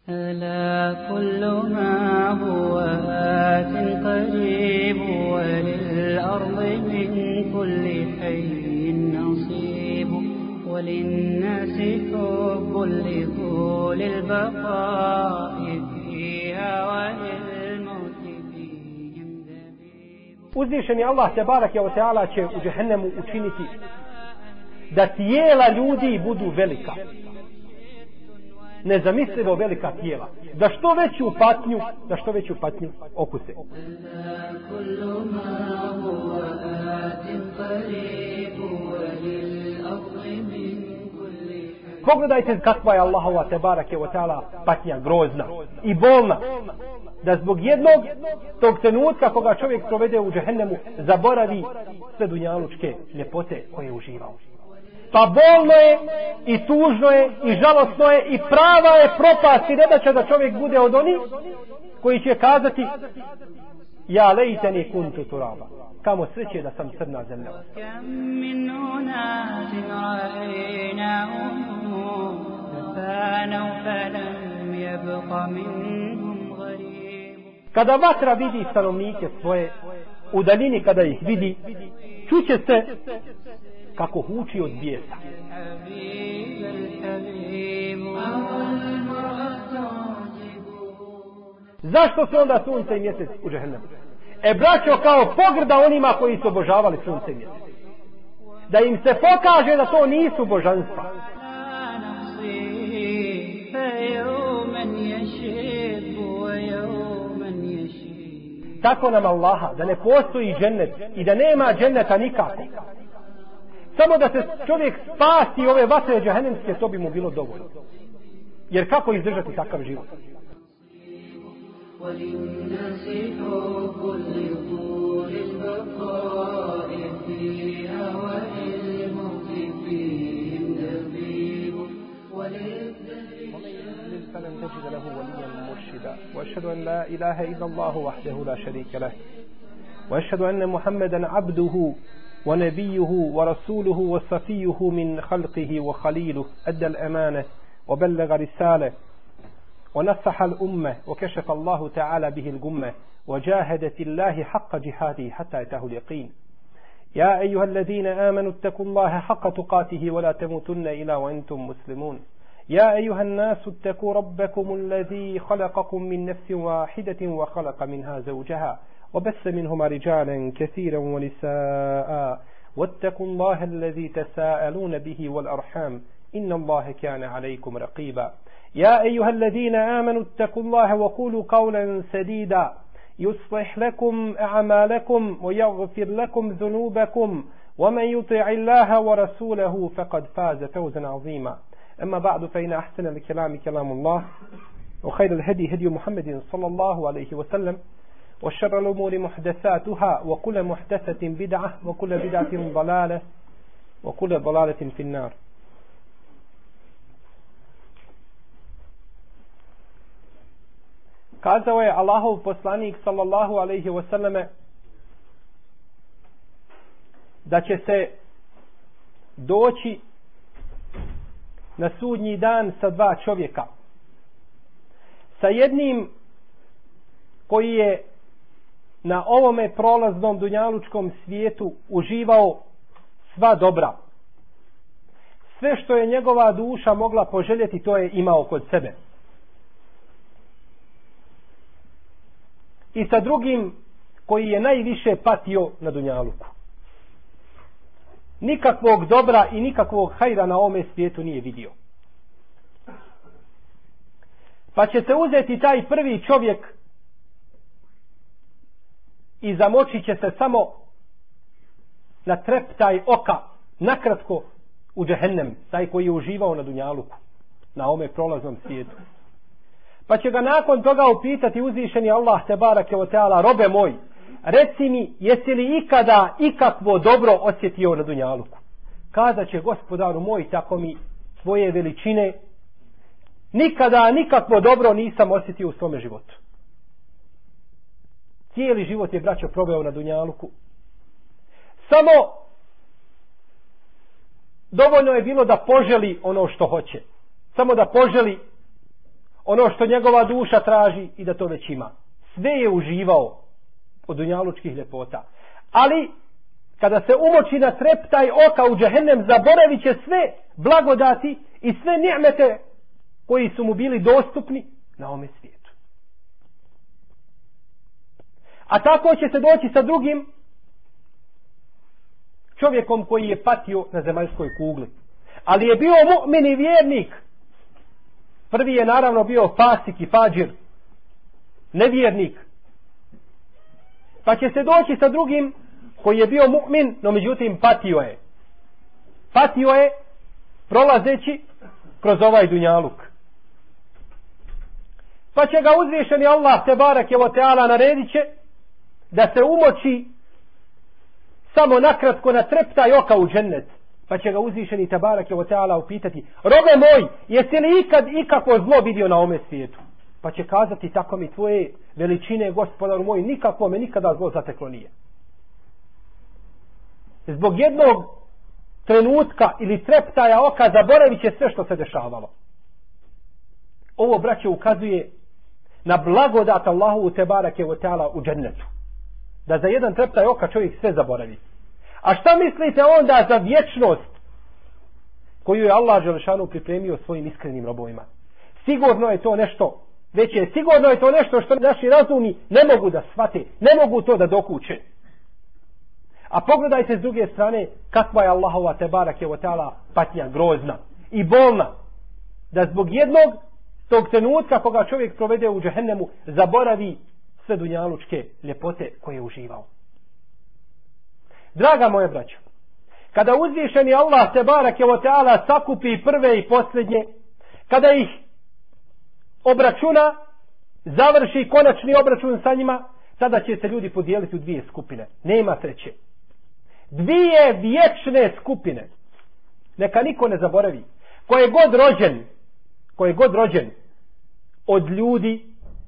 ألا كل ما هو آت قريب وللأرض من كل حي نصيب وللناس حب لطول البقاء فيها وللموت فيهم دبيب. Uzvišeni Allah tebareke ve taala će u džehennemu učiniti da tijela ljudi budu velika. Nezamislivo velika tijela. Da što veću patnju okuse. Pogledajte kakva je Allahova tebareke ve taala patnja grozna i bolna. Da zbog jednog tog trenutka koga čovjek provede u džehennemu zaboravi sve dunjalučke ljepote koje je uživao. Pa bolno je i tužno je i žalostno je i prava je propast i nedaća da čovjek bude od onih koji će kazati ja lejteni kuntu turaba. Kamo sreće da sam crna zemlja. Kada vatra vidi stanovnike svoje, u daljini kada ih vidi, čuće se kako huči od bijesa. Zašto su onda sunce i mjesec u džehennemu? Braćo, kao pogrda onima koji su obožavali sunce i mjesec. Da im se pokaže da to nisu božanstva. Tako nam Allaha, da ne postoji džennet i da nema dženneta nikako. Samo da se čovjek spasi ove vatre džehennemske, to bi mu bilo dovoljno. Jer kako izdržati takav život? فلن تجد له وليا مرشدا واشهد ان لا اله الا الله وحده لا شريك له واشهد ان محمدا عبده ونبيه ورسوله وصفيه من خلقه وخليله أدى الأمانة وبلغ رسالة ونصح الأمة وكشف الله تعالى به الغمة وجاهد في الله حق جهاده حتى أتاه اليقين. يا أيها الذين آمنوا اتقوا الله حق تقاته ولا تموتن إلا وأنتم مسلمون. يا أيها الناس اتقوا ربكم الذي خلقكم من نفس واحدة وخلق منها زوجها وبث منهما رجالا كثيرا ونساء واتقوا الله الذي تساءلون به والأرحام إن الله كان عليكم رقيبا. يا أيها الذين آمنوا اتقوا الله وقولوا قولا سديدا يصلح لكم أعمالكم ويغفر لكم ذنوبكم ومن يطع الله ورسوله فقد فاز فوزا عظيما. أما بعد فإن أحسن الكلام كلام الله وخير الهدي هدي محمد صلى الله عليه وسلم وشر الأمور محدثاتها وكل محدثة بدعة وكل بدعة ضلالة وكل ضلالة في النار. Kazao je Allahov poslanik sallallahu alejhi ve selleme da će se doći na sudnji dan sa dva čovjeka. Sa jednim koji je na ovome prolaznom dunjalučkom svijetu uživao sva dobra. Sve što je njegova duša mogla poželjeti, to je imao kod sebe. I sa drugim koji je najviše patio na dunjaluku. Nikakvog dobra i nikakvog hajra na ovome svijetu nije vidio. Pa će se uzeti taj prvi čovjek i zamočit će se samo na treptaj oka, nakratko u džehennem, taj koji je uživao na dunjaluku, na ovome prolaznom svijetu. Pa će ga nakon toga upitati uzvišeni Allah tebareke ve taala, robe moj, reci mi, jesi li ikada ikakvo dobro osjetio na dunjaluku? Kazat će, gospodaru moj, tako mi tvoje veličine, nikada nikakvo dobro nisam osjetio u svome životu. Cijeli život je, braćo, proveo na dunjaluku. Samo dovoljno je bilo da poželi ono što hoće. Samo da poželi ono što njegova duša traži i da to već ima. Sve je uživao od dunjalučkih ljepota. Ali kada se umoči na treptaj oka u džehennem, zaboravit će sve blagodati i sve ni'mete koji su mu bili dostupni na ovome svijetu. A tako će se doći sa drugim čovjekom koji je patio na zemaljskoj kugli. Ali je bio mu'min i vjernik. Prvi je naravno bio fasik i fađir, nevjernik. Pa će se doći sa drugim koji je bio mu'min, no međutim patio je. Patio je prolazeći kroz ovaj dunjaluk. Pa će ga uzvišeni Allah tebareke ve teala naredit će da se umoči samo nakratko na treptaj oka u džennet. Pa će ga uzvišeni tebareke ve teala upitati: robe moj, jesi li ikad ikakvo zlo vidio na ovome svijetu? Pa će kazati: tako mi tvoje veličine, gospodaru moj, nikako me nikada zlo zateklo nije. Zbog jednog trenutka ili treptaja oka zaboravit će sve što se dešavalo. Ovo, braće, ukazuje na blagodat Allahu tebareke ve teala u džennetu. Da za jedan treptaj oka čovjek sve zaboravi. A šta mislite onda za vječnost koju je Allah dželešanu pripremio svojim iskrenim robovima? Sigurno je to nešto veće, sigurno je to nešto što naši razumi ne mogu da shvate, ne mogu to da dokuče. A pogledajte s druge strane kakva je Allahova tebareke ve teala patnja grozna i bolna, da zbog jednog tog trenutka koga čovjek provede u džehennemu zaboravi sve dunjalučke ljepote koje je uživao. Draga moja braćo, kada uzvišeni Allah tebareke ve teala sakupi prve i posljednje, kada ih obračuna, završi konačni obračun sa njima, tada će se ljudi podijeliti u dvije skupine. Nema treće. Dvije vječne skupine. Neka niko ne zaboravi. Ko je god rođen od ljudi,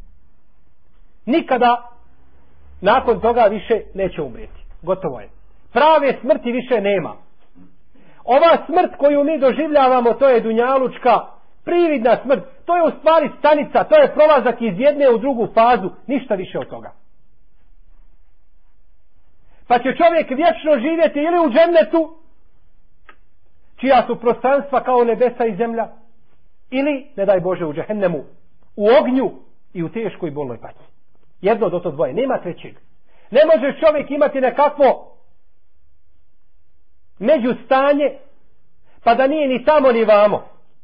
nikada nakon toga više neće umrijeti. Gotovo je. Prave smrti više nema. Ova smrt koju mi doživljavamo, to je dunjalučka prividna smrt. To je u stvari stanica, to je prolazak iz jedne u drugu fazu, ništa više od toga. Pa će čovjek vječno živjeti ili u džennetu, čija su prostranstva kao nebesa i zemlja, ili, ne daj Bože, u džehennemu, u ognju i u teškoj bolnoj patnji. Jedno do to dvoje, nema trećeg. Ne može čovjek imati nekakvo međustanje, pa da nije ni tamo ni vamo.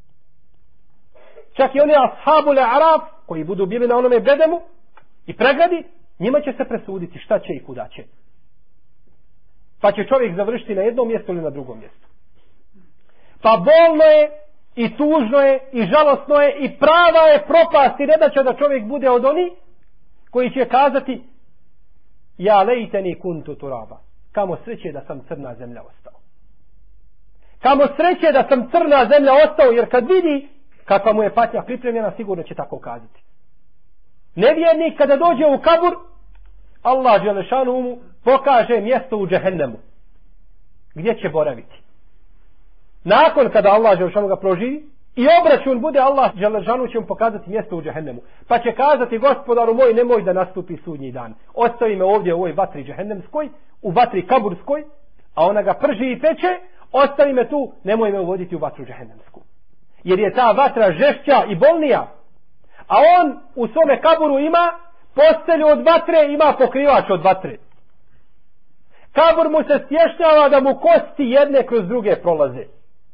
Čak i oni ashabul araf, koji budu bili na onome bedemu i pregradi, njima će se presuditi šta će i kuda će. Pa će čovjek završiti na jednom mjestu ili na drugom mjestu. Pa bolno je i tužno je i žalosno je i prava je propast i nedaća da čovjek bude od onih koji će kazati: ja lejteni kuntu turaba. Kamo sreće da sam crna zemlja ostao. Kamo sreće da sam crna zemlja ostao, jer kad vidi kakva mu je patnja pripremljena, sigurno će tako kazati. Nevjernik kada dođe u kabur, Allah dželešanu mu pokaže mjesto u džehennemu gdje će boraviti. Nakon kada Allah dželešanu ga proživi i obračun bude, Allah dželešanu će mu pokazati mjesto u džehennemu. Pa će kazati: gospodaru moj, nemoj da nastupi sudnji dan. Ostavi me ovdje u ovoj vatri džehennemskoj, u vatri kaburskoj, a ona ga prži i peče. Ostavi me tu, nemoj me uvoditi u vatru džehennemsku. Jer je ta vatra žešća i bolnija. A on u svome kaburu ima postelju od vatre, ima pokrivač od vatre. Kabur mu se stješnjava da mu kosti jedne kroz druge prolaze.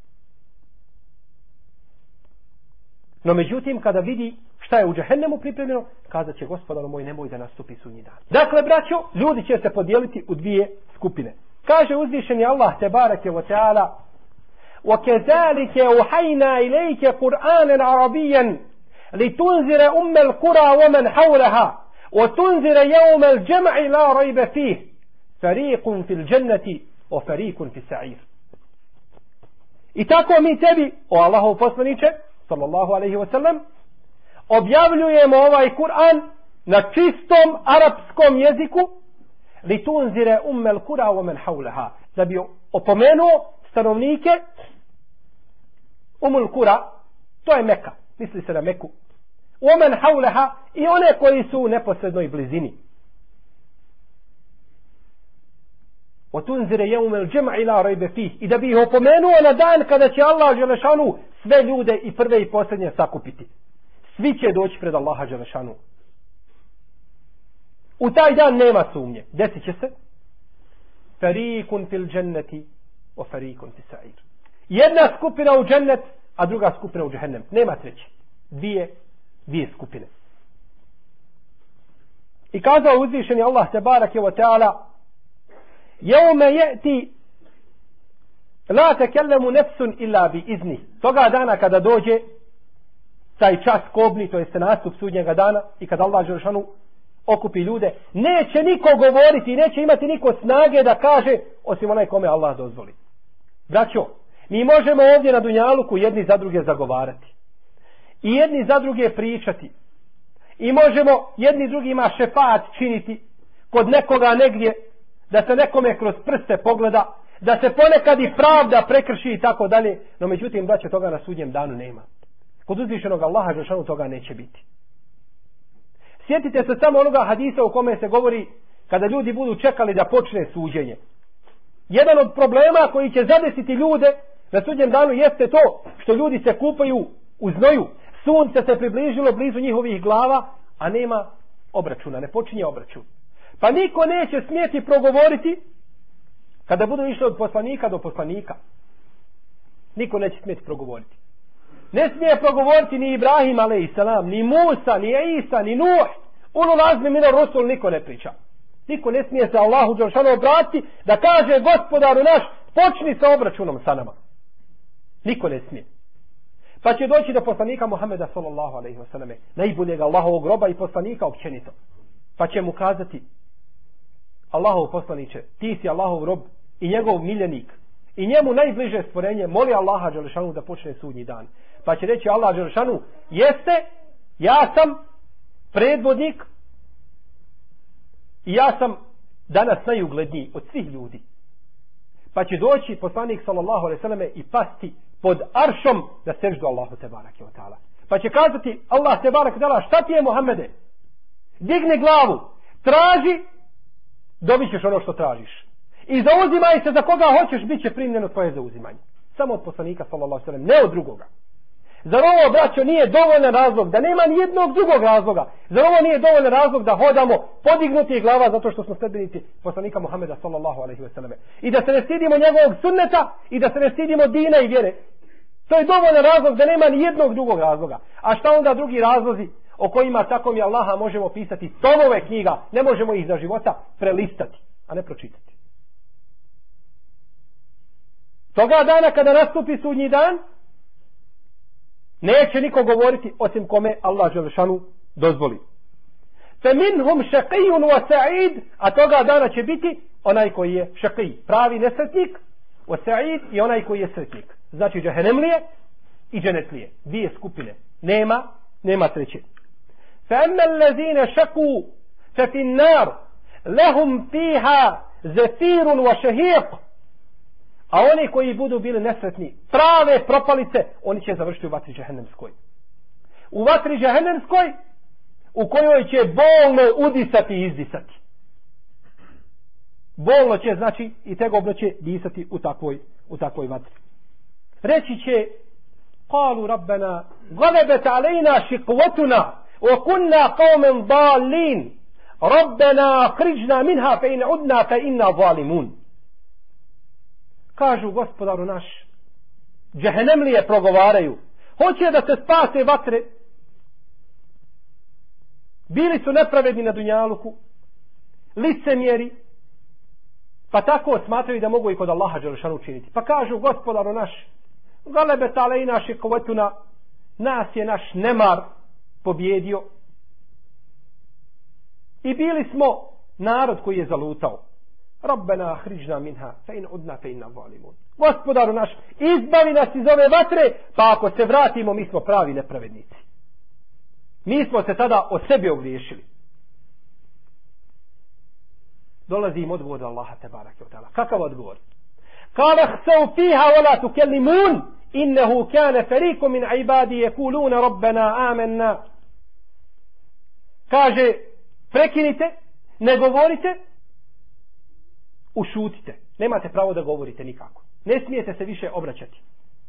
No međutim, kada vidi šta je u džehennemu pripremljeno, kazat će: gospodaru moj, nemoj da nastupi sudnji dan. Dakle, braćo, ljudi će se podijeliti u dvije skupine. Kaže uzvišeni Allah tebareke ve teala: وَكَذَلِكَ أَوْحَيْنَا إِلَيْكَ قُرْآنًا عَرَبِيًّا لِتُنْذِرَ أُمَّ الْقُرَى وَمَنْ حَوْلَهَا وَتُنْذِرَ يَوْمَ الْجَمْعِ لَا رَيْبَ فِيهِ فَرِيقٌ فِي الْجَنَّةِ وَفَرِيقٌ فِي السَّعِيرِ. I tako mi tebi, o Allahov poslaniče, sallallahu alaihi wasallam, objavljujemo ovaj Kur'an na čistom arapskom jeziku, litunzire ummel kura wa man hawlaha, da bi opomenuo stanovnike Umul Kura, to je Meka, misli se na Meku, ومن حولها i one koji su u neposrednoj blizini. وتنذر يوم الجمع لا ريب فيه i da bi ih opomenuo na dan kada će Allah dželešanu sve ljude i prve i posljednje sakupiti. Svi će doći pred Allaha dželešanu. U taj dan nema sumnje. Desit će se farikun fil dženneti wa farikun fis sa'ir. Jedna skupina u džennet, a druga skupina u džehennem. Nema treće. Dvije skupine. I kazao uzvišeni Allah tebareke ve taala: "Yawma ya'ti la takallamu nafsun illa bi izni." Toga dana kada dođe taj čas kobni, to jest nastup sudnjega dana i kada Allah dželešanu okupi ljude, neće niko govoriti, neće imati niko snage da kaže osim onaj kome Allah dozvoli. Braćo, mi možemo ovdje na dunjaluku jedni za druge zagovarati i jedni za druge pričati i možemo jedni drugima šefaat činiti kod nekoga negdje, da se nekome kroz prste pogleda, da se ponekad i pravda prekrši i tako dalje, no međutim, braćo, toga na sudnjem danu nema. Kod uzvišenog Allaha dželešanu toga neće biti. Sjetite se samo onoga hadisa u kome se govori kada ljudi budu čekali da počne suđenje. Jedan od problema koji će zadesiti ljude na sudnjem danu jeste to što ljudi se kupaju u znoju. Sunce se približilo blizu njihovih glava, a nema obračuna, ne počinje obračun. Pa niko neće smjeti progovoriti kada budu išli od poslanika do poslanika. Niko neće smjeti progovoriti. Ne smije progovoriti ni Ibrahim a.s., ni Musa, ni Isa, ni Nuh. Ulul azmi minar rusul niko ne priča. Niko ne smije se Allahu dželešanu obratiti da kaže: Gospodaru naš, počni sa obračunom sa nama. Niko ne smije. Pa će doći do poslanika Muhameda sallallahu alejhi ve selleme, najboljeg Allahovog roba i poslanika općenito. Pa će mu kazati: Allahov poslanice, ti si Allahov rob i njegov miljenik i njemu najbliže stvorenje, moli Allaha dželešanu da počne sudnji dan. Pa će reći Allah dželešanu: jeste, ja sam predvodnik i ja sam danas najugledniji od svih ljudi. Pa će doći poslanik sallallahu alejhi ve selleme i pasti pod aršom da seždu Allahu tebareke ve taala. Pa će kazati Allah tebareke ve taala: šta ti je Muhammede? Digni glavu, traži, dobit ćeš ono što tražiš. I zauzimaj se za koga hoćeš, bit će primljeno tvoje zauzimanje. Samo od poslanika sallallahu alejhi ve sellem, ne od drugoga. Zar ovo, braćo, nije dovoljan razlog, da nema ni jednog drugog razloga? Zar ovo nije dovoljan razlog da hodamo podignuti glava zato što smo sledbenici poslanika Muhameda sallallahu alejhi ve selleme? I da se ne stidimo njegovog sunneta i da se ne stidimo dina i vjere. To je dovoljan razlog da nema ni jednog drugog razloga. A šta onda drugi razlozi o kojima tako mi Allaha možemo pisati tomove knjiga, ne možemo ih za života prelistati, a ne pročitati. Toga dana kada nastupi sudnji dan, neće niko govoriti osim kome Allah dželešanu dozvoli. Fe minhum šaqijun wa sa'id, a toga dana će biti onaj koji je šaqij, pravi nesretnik, wa sa'id i onaj koji je sretnik. Znači džehennemlije i dženetlije. Dvije skupine. Nema treće. Fe amma allazine šaku fe fin nar lahum fiha zefirun wa šehiq. A oni koji budu bili nesretni, prave propalice, oni će završiti u vatri džehennemskoj. U vatri džehennemskoj u kojoj će bolno udisati i izdisati. Bolno će, znači, i tegobno će disati u takvoj vatri. Reći će: Qalu rabbana galebet alejna šikvatuna wa kunna qawmen dalin rabbana akhrijna minha fe in udna fe inna zalimun. Kažu: Gospodaru naš, džehennemlije progovaraju, hoće da se spase vatre. Bili su nepravedni na dunjaluku, licemjeri, pa tako smatraju da mogu i kod Allaha dželešanu učiniti. Pa kažu: Gospodaru naš, galebet alejna šikvatuna, nas je naš nemar pobjedio i bili smo narod koji je zalutao. Rabbena akhrijna minha fa in udna fa inna zalimun. Gospodaru naš, izbavi nas iz ove vatre, pa ako se vratimo, mi smo pravi nepravednici. Mi smo se tada o sebi ogriješili. Dolazi im odgovor od Allaha tebareke ve taala. Kakav odgovor? Qala khsaw fiha wa la tukallimun innahu kana fariqun min ibadi yaquluna rabbana amanna kaže prekinite, ne govorite, ušutite. Nemate pravo da govorite nikako. Ne smijete se više obraćati.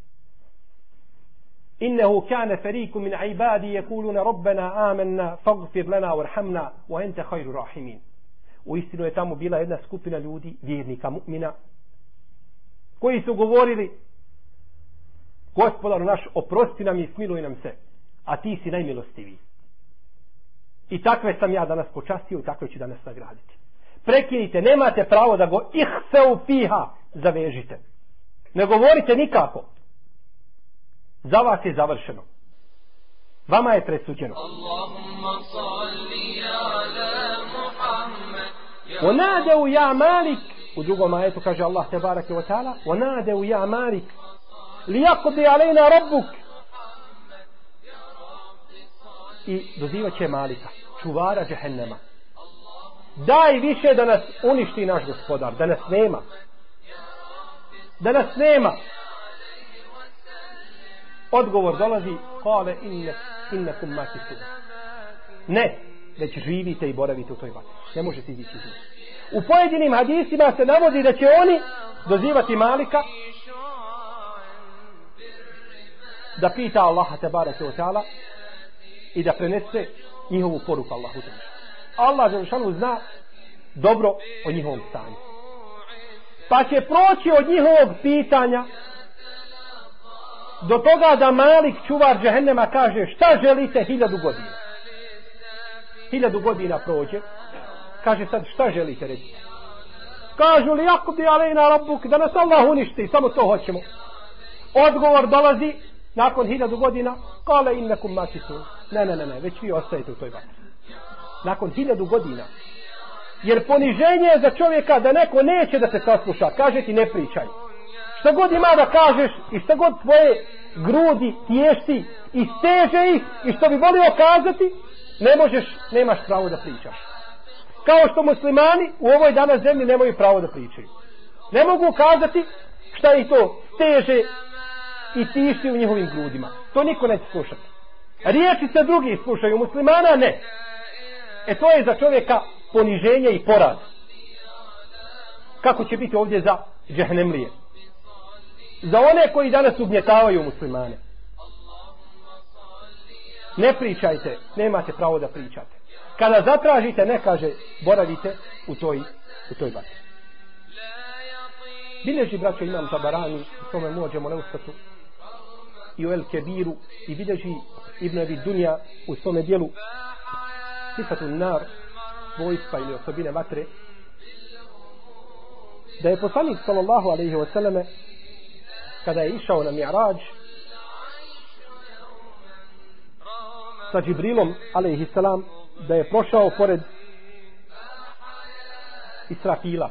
Innehu kane feriku min ibadi yekuluna rabbana amanna faghfir lana warhamna wa ente khayru rahimin. Uistinu je tamo bila jedna skupina ljudi, vjernika, mu'mina, koji su govorili: Gospodaru naš, oprosti nam i smiluj nam se, a ti si najmilostiviji. I takve sam ja danas počastio i takve ću danas nagraditi. Prekinite, nemate pravo da go ihseu fiha zavežite. Ne govorite nikako. Za vas je završeno. Vama je presuđeno. وَنَادَوْا يَا مَالِكْ, u drugom ajetu kaže Allah tebareke ve taala: وَنَادَوْا يَا مَالِكْ لِيَقْضِيَ عَلَيْنَا رَبُّكَ. I dozivat će Malika, čuvara džehennema: daj više da nas uništi naš gospodar, da nas nema. Da nas nema. Odgovor dolazi: kale innakum makithun. Ne, već živite i boravite u toj vatri. Ne možete izići iz nje. U pojedinim hadisima se navodi da će oni dozivati Malika da pita Allaha tebareke ve taala i da prenese njihovu poruku Allahu dželle. Allah dželle zna dobro o njihovom stanju. Pa će proći od njihovog pitanja do toga da Malik, čuvar džehennema, kaže: šta želite 1000 godina? 1000 godina prođe. Kaže sad: šta želite reći? Kažu: li yakdi alejna rabbuk, da nas Allah uništi, samo to hoćemo. Odgovor dolazi nakon 1000 godina: kale innakum makithun. Ne, već vi ostajete u toj vatri. Nakon 1000 godina. Jer poniženje je za čovjeka da neko neće da se sasluša. Kaže ti: ne pričaj. Šta god ima da kažeš i šta god tvoje grudi tješti i steže ih i što bi volio kazati, ne možeš, nemaš pravo da pričaš. Kao što muslimani u ovoj danas zemlji nemaju pravo da pričaju. Ne mogu kazati šta ih to steže i tišti u njihovim grudima. To niko neće slušati. Riječi se drugi slušaju, muslimana ne. To je za čovjeka poniženje i poraz. Kako će biti ovdje za džehnemlije? Za one koji danas ugnjetavaju muslimane. Ne pričajte, nemate pravo da pričate. Kada zatražite, ne, kaže, boravite u toj vatri. Bilježi, braćo, Imam Tabarani u svome Muadžemu Leustatu i u El Kebiru, i bilježi Ibn Abi Dunja u svome dijelu Sifatun Nar, svojstva ili osobine vatre, da je poslanik sallallahu alejhi ve selleme kada je išao na Mi'rađ sa Džibrilom alejhi selam, da je prošao pored Israfila,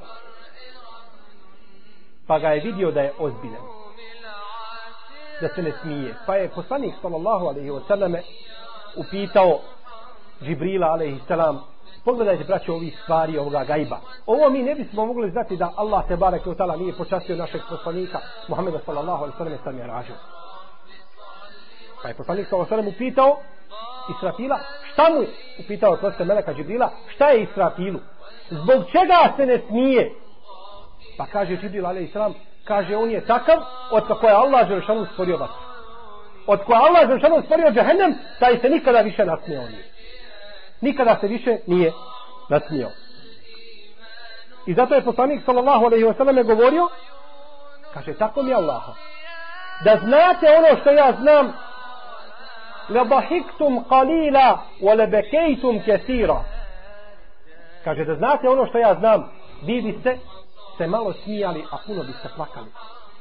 pa ga je vidio da je ozbiljan, da se ne smije, pa je poslanik sallallahu alejhi ve selleme upitao Džibrila alejhi selam: pogledajte, braćo, ovih stvari, ovoga gajba. Ovo mi ne bismo mogli znati da Allah tebareke ve taala nije počastio našeg poslanika Muhameda sallallahu alejhi ve selleme sa Mi'rađom. Pa je poslanik sallallahu alejhi ve sellem upitao Israfila: šta mu je? Upitao proste meleka Džibrila: šta je Israfilu? Zbog čega se ne smije? Pa kaže Džibril alejhi selam, kaže: on je takav od kako je Allah dželešanu stvorio vatru. Od koje Allah dželešanu stvorio džehennem, taj se nikada više nasmijao nije. Nikada se više nije nasmijao. I zato je poslanik sallallahu alejhi ve selleme govorio, kaže: tako mi Allaha, da znate ono što ja znam, la bahiktum qalila wa la bakaytum kaseera. Kaže: da znate ono što ja znam, vi biste se malo smijali, a puno biste plakali.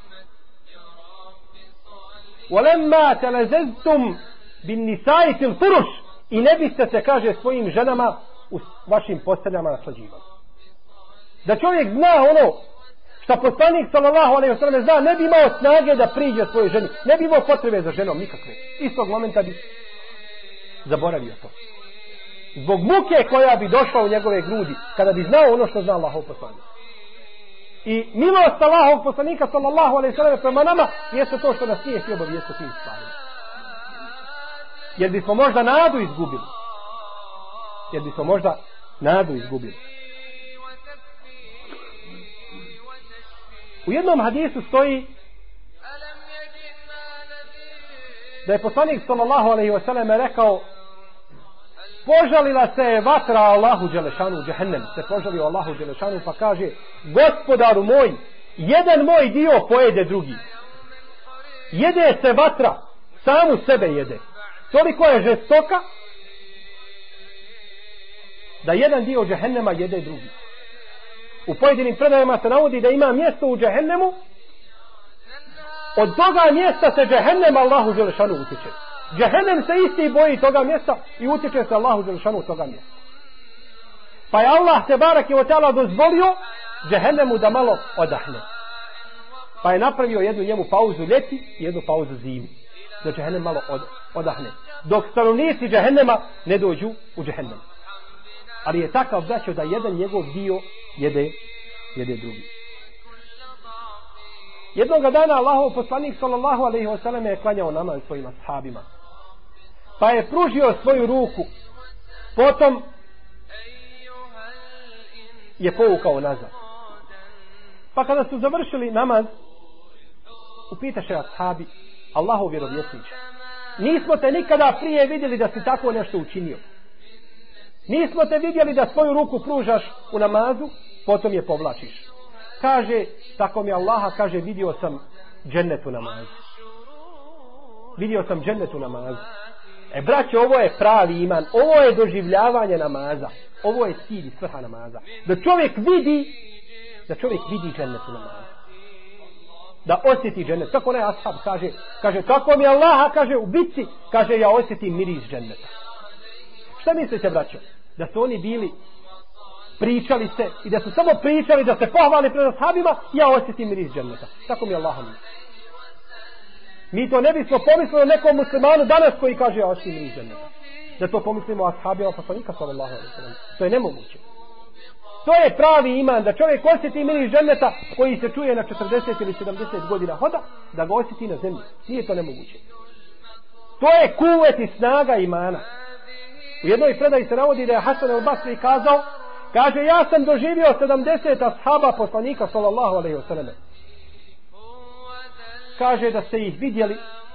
Walamma talazaztum bin nisa'i fil furush, i ne biste se, kaže, svojim ženama u vašim posteljama naslađivali. Da čovjek zna ono što poslanik sallallahu alejhi ve sellem zna, ne bi imao snage da priđe svojoj ženi, ne bi imao potrebe za ženom nikakve. Istog momenta bi zaboravio to. Zbog muke koja bi došla u njegove grudi kada bi znao ono što zna Allahov poslanik. I milost Allahovog poslanika sallallahu alejhi ve sellem prema nama jeste to što nas nije htio obavijestiti o tim stvarima. Jer bismo možda nadu izgubili. jer bismo možda nadu izgubili. U jednom hadisu stoji da je poslanik sallallahu alejhi ve sellem rekao: požalila se je vatra Allahu dželešanu, džehennem se požalio Allahu dželešanu, pa kaže: gospodaru moj, jedan moj dio pojede drugi. Jede se vatra, samu sebe jede. Toliko je žestoka da jedan dio džehennema jede drugi. U pojedinim predajama se navodi da ima mjesto u džehennemu, od toga mjesta se džehennem Allahu dželešanu utječe. Džehennem se isti boji toga mjesta i utječe se Allahu dželešanu toga mjesta. Pa je Allah te barake ve taala dozvolio džehennemu da malo odahne. Pa je napravio jednu njemu pauzu ljeti i jednu pauzu zimi. Da džehennem malo odahne. Dok stanovnici džehennema ne dođu u džehennem. Ali je takav braćo da jedan njegov dio jede drugi. Jednoga dana Allahov poslanik sallallahu alejhi ve sellem je klanjao namaz svojim ashabima. Pa je pružio svoju ruku. Potom je povukao nazad. Pa kada su završili namaz, upitaše ashabi: Allahov vjerovjesniče, nismo te nikada prije vidjeli da si tako nešto učinio. Nismo te vidjeli da svoju ruku pružaš u namazu, potom je povlačiš. Kaže: tako mi Allaha, kaže, vidio sam džennet u namazu. Vidio sam džennet u namazu. Braćo, ovo je pravi iman, ovo je doživljavanje namaza, ovo je cilj i svrha namaza. Da čovjek vidi džennet u namazu. Da osjeti džennet. Kako onaj ashab kaže, tako mi Allaha, kaže, u bitci, kaže, ja osjetim miris dženneta. Šta mislite, braćo? Da su oni bili, pričali se i da su samo pričali, da se pohvali pred ashabima, ja osjetim miris dženneta. Tako mi Allaha misli. Mi to ne bismo pomislili o nekom muslimanu danas koji kaže ja osjetim miris dženneta. Da to pomislimo o ashabima poslanika sallallahu alejhi ve sellem. To je nemoguće. To je pravi iman, da čovjek osjeti miris dženneta koji se čuje na 40 ili 70 godina hoda, da ga osjeti na zemlji. Nije to nemoguće. To je kuvet i snaga imana. U jednoj predaji se navodi da je Hasan el-Basri kazao, kaže, ja sam doživio 70 ashaba poslanika sallallahu alejhi ve sellem. Kaže da ste ih vidjeli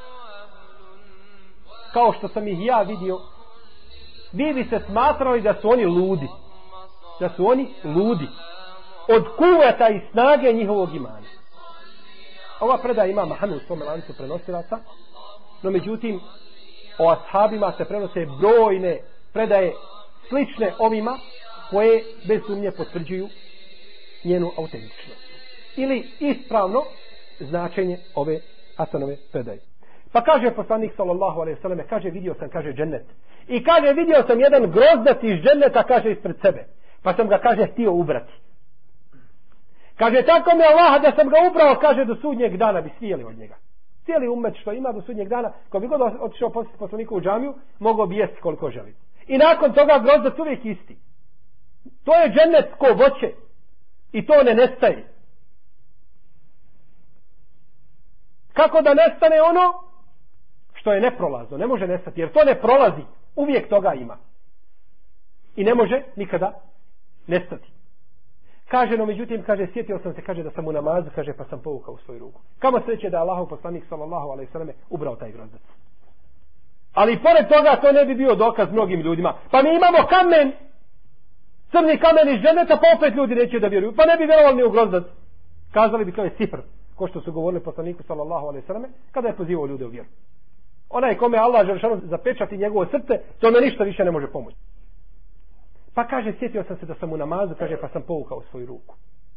kao što sam ih ja vidio. Vi bi se smatrali da su oni ludi. Da su oni ludi. Od kuveta i snage njihovog imana. Ova predaja ima mahanu u svome lancu prenosilaca, no međutim o ashabima se prenose brojne predaje slične ovima koje bez sumnje potvrđuju njenu autentičnost ili ispravno značenje ove Hasanove predaje. Pa kaže poslanik sallallahu alejhi ve selleme, kaže, vidio sam, kaže, džennet. I kaže, vidio sam jedan grozdac iz dženneta, kaže, ispred sebe. Pa sam ga, kaže, htio ubrati. Kaže, tako mi Allaha da sam ga ubrao, kaže, do sudnjeg dana bi svijeli od njega. Cijeli umet što ima do sudnjeg dana, ko bi god otišao posle poslanika u džamiju, mogao bi jesti koliko želi. I nakon toga grozdac uvijek isti. To je džennetsko voće. I to ne nestaje. Kako da nestane ono što je neprolazno? Ne može nestati, jer to ne prolazi. Uvijek toga ima. I ne može nikada nestati. Kaže, no međutim, kaže, sjetio sam se, kaže, da sam u namazu, kaže, pa sam povukao u svoju ruku. Kamo sreće da je Allahov poslanik sallallahu alejhi ve selleme ubrao taj grozdac. Ali pored toga to ne bi bio dokaz mnogim ljudima. Pa mi imamo kamen, crni kamen iz dženeta, pa opet ljudi neće da vjeruju. Pa ne bi vjerovali ni u grozdac. Kazali bi kao je sifr, ko što su govorili poslaniku sallallahu alejhi ve selleme kada je pozivao ljude u vjeru. Onaj kome Allah dželle zapečati njegovo srce, to me ništa više ne može pomoći. Pa kaže, sjetio sam se da sam u namazu, kaže, pa sam povukao svoju ruku.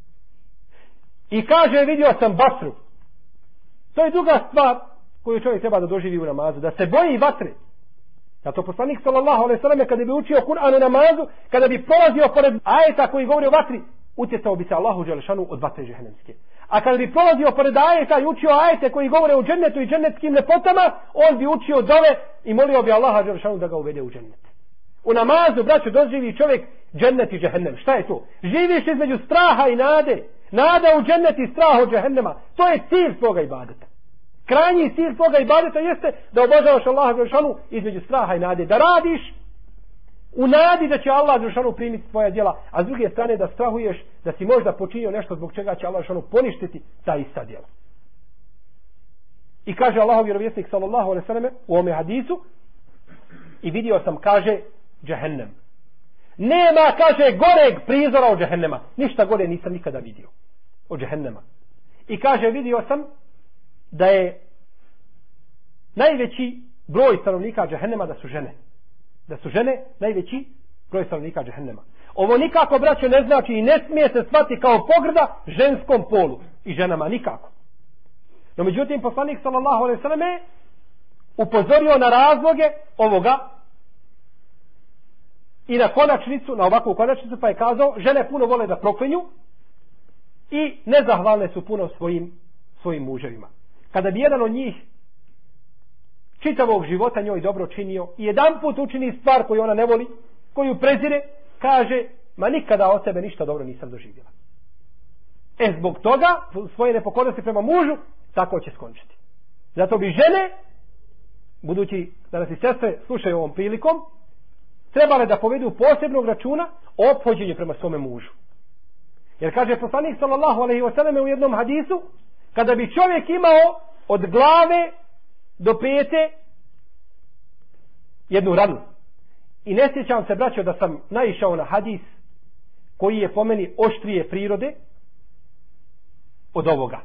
I kaže, vidio sam vatru. To je druga stvar koju čovjek treba da doživi u namazu, da se boji vatre. Zato poslanik sallallahu alejhi ve selleme kada bi učio Kur'an u namazu, kada bi prolazio pored ajeta koji govori o vatri, utjecao bi se Allahu dželešanu od vatre džehennemske. A kada bi prolazio pored ajeta i učio ajete koji govore o džennetu i džennetskim lepotama, on bi učio dove i molio bi Allaha dželešanu da ga uvede u džennet. U namazu, braćo, doživi čovjek džennet i džehennem. Šta je to? Živiš između straha i nade. Nada u džennet i strah od džehennema. To je cilj svoga ibadeta. Krajnji cilj svoga ibadeta jeste da obožavaš Allaha dželešanu između straha i nade. Da radiš U nadi da će Allah dželešanu primiti tvoja djela, a s druge strane da strahuješ da si možda počinio nešto zbog čega će Allah dželešanu poništiti ta ista djela. I kaže Allahov vjerovjesnik sallallahu alejhi ve selleme u ovome hadisu, i vidio sam, kaže, džehennem. Nema, kaže, goreg prizora od džehennema. Ništa gore nisam nikada vidio od džehennema. I kaže, vidio sam da je najveći broj stanovnika džehennema da su žene. Da su žene najveći broj stanovnika džehennema. Ovo nikako, braćo, ne znači i ne smije se shvatiti kao pogrda ženskom polu i ženama, nikako. No međutim, poslanik sallallahu alejhi ve selleme upozorio na razloge ovoga i na konačnicu, na ovakvu konačnicu, pa je kazao, žene puno vole da proklinju i nezahvalne su puno svojim muževima. Kada bi jedan od njih čitavog života njoj dobro činio i jedanput učini stvar koju ona ne voli, koju prezire, kaže, ma nikada od sebe ništa dobro nisam doživjela. Zbog toga, svoje nepokornosti prema mužu, tako će skončiti. Zato bi žene, budući da nas i sestre slušaju ovom prilikom, trebale da povedu posebnog računa o ophođenju prema svome mužu. Jer kaže poslanik sallallahu alejhi ve selleme u jednom hadisu, kada bi čovjek imao od glave do pete jednu ranu. I ne sjećam se, braćo, da sam naišao na hadis koji je po meni oštrije prirode od ovoga.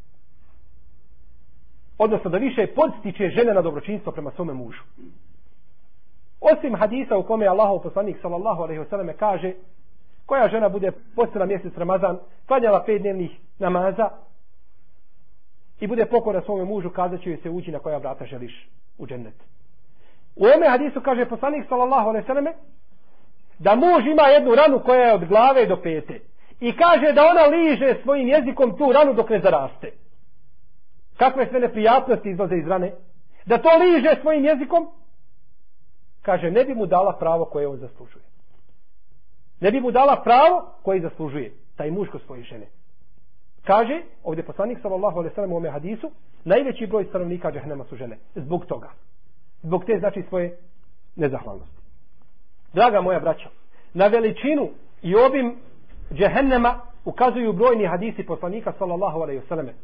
Odnosno da više podstiče žene na dobročinstvo prema svome mužu. Osim hadisa u kome Allahov poslanik sallallahu alejhi ve selleme kaže, koja žena bude postila mjesec Ramazan, klanjala 5 dnevnih namaza i bude pokorna svome mužu, kazat će joj se uđi na koja vrata želiš u džennet. U ovome hadisu kaže poslanik sallallahu alejhi ve selleme da muž ima jednu ranu koja je od glave do pete i kaže da ona liže svojim jezikom tu ranu dok ne zaraste. Kakve sve neprijatnosti izlaze iz rane? Da to liže svojim jezikom, kaže, ne bi mu dala pravo koje on zaslužuje. Ne bi mu dala pravo koje zaslužuje taj muž kod svoje žene. Kaže, ovdje poslanik sallallahu alejhi ve sellem u ovome hadisu, najveći broj stanovnika džehennema su žene. Zbog toga. Zbog te, znači, svoje nezahvalnosti. Draga moja braća, na veličinu i obim džehennema ukazuju brojni hadisi poslanika sallallahu alejhi ve selleme.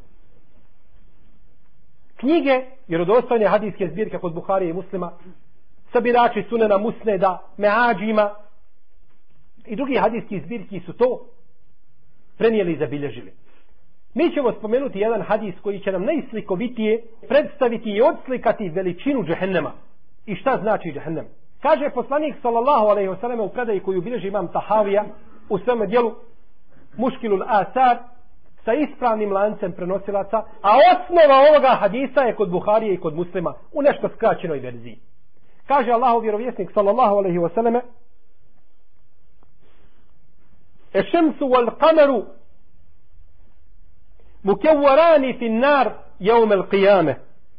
Knjige, vjerodostojne hadijske zbirke kod Buharije i Muslima, sabirači sunena Musneda, Meađima i drugi hadijski zbirki su to prenijeli i zabilježili. Mi ćemo spomenuti jedan hadis koji će nam najslikovitije predstaviti i odslikati veličinu džehennema i šta znači džehennem. Kaže poslanik sallallahu alejhi ve selleme u predaji koju bilježi imam Tahavija u svome dijelu Muškilul Asar sa ispravnim lancem prenosilaca, a osnova ovoga hadisa je kod Buharije i kod Muslima u nešto skraćenoj verziji. Kaže Allahov vjerovjesnik sallallahu alejhi ve selleme: "Eš-šemsu wal qamaru mukawwarani fi an-nar yawm al-qiyamah."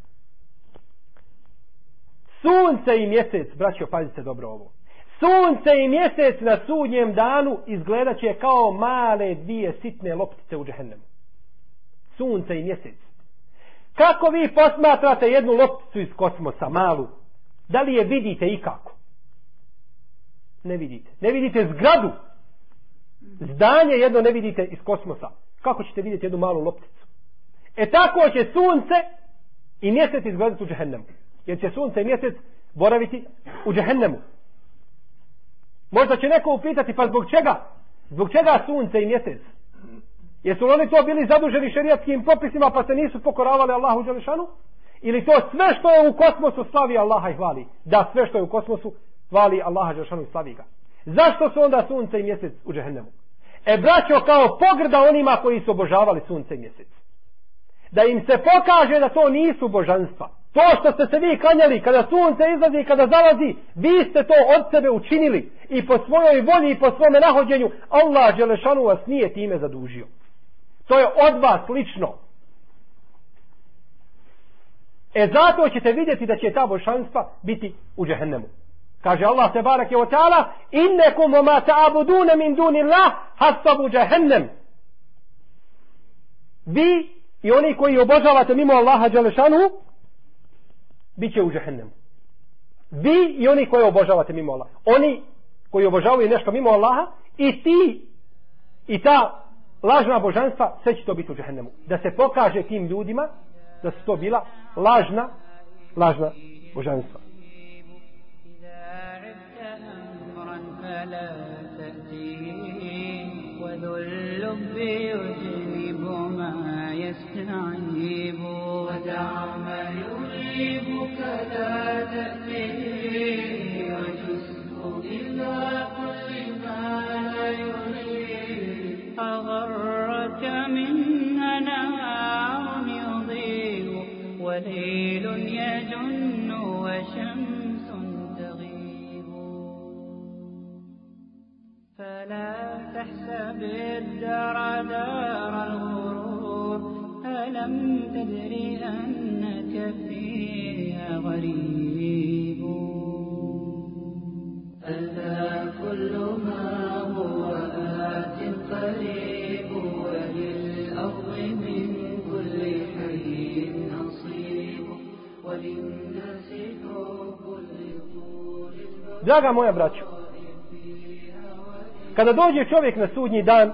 Sunce i mjesec, braćo, pazite dobro ovo. Sunce i mjesec na sudnjem danu izgledat će kao male dvije sitne loptice u džehennemu. Sunce i mjesec. Kako vi posmatrate jednu lopticu iz kosmosa, malu? Da li je vidite ikako? Ne vidite. Ne vidite zgradu. Zdanje jedno ne vidite iz kosmosa. Kako ćete vidjeti jednu malu lopticu? Tako će sunce i mjesec izgledati u džehennemu. Jer će sunce i mjesec boraviti u džehennemu. Možda će neko upitati, pa zbog čega? Zbog čega sunce i mjesec? Jesu oni to bili zaduženi šerijatskim propisima pa se nisu pokoravali Allahu dželešanu? Ili to sve što je u kosmosu slavi Allaha i hvali? Da, sve što je u kosmosu hvali Allaha dželešanu i slavi ga. Zašto su onda sunce i mjesec u džehennemu? Braćo, kao pogrda onima koji su obožavali sunce i mjesec. Da im se pokaže da to nisu božanstva. To što ste se vi klanjali, kada sunce izlazi i kada zalazi, vi ste to od sebe učinili i po svojoj volji i po svome nahođenju Allah dželešanu vas nije time zadužio. To je od vas lično. Zato ćete vidjeti da će ta božanstva biti u džehennemu. Kaže Allah tebareke ve taala: "Innakum wa ma ta'budun min dunillah hasabu džehennem." Vi i oni koji obožavate mimo Allaha dželešanu biće u džehennemu. Vi i oni koji obožavate mimo Allaha. Oni koji obožavaju nešto mimo Allaha i ti i ta lažna božanstva, sve će to biti u džehennemu. Da se pokaže tim ljudima da su to bila lažna božanstva. أغرك منها نهار يضيء وليل يجن وشمس تغيب فلا تحسب الدار دار الغرور ألم تدري أنك فيها غريب أنت كل ما هو آت قريب وللأرض من كل حي نصيب وللناس حب لطول Draga moja braćo, kada dođe čovjek na sudnji dan